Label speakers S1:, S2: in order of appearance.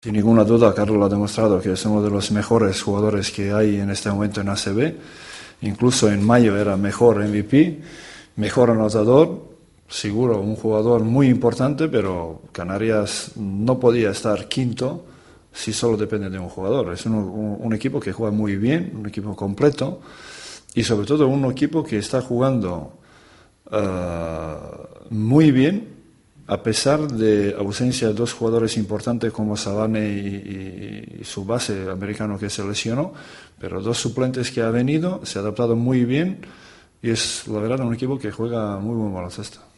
S1: Sin ninguna duda, Carlos ha demostrado que es uno de los mejores jugadores que hay en este momento en ACB. Incluso en mayo era mejor MVP, mejor anotador, seguro un jugador muy importante, pero Canarias no podía estar quinto si solo depende de un jugador. Es un equipo que juega muy bien, un equipo completo y sobre todo un equipo que está jugando muy bien a pesar de ausencia de dos jugadores importantes como Savane y su base americano que se lesionó, pero dos suplentes que ha venido, se ha adaptado muy bien y es la verdad un equipo que juega muy buen baloncesto.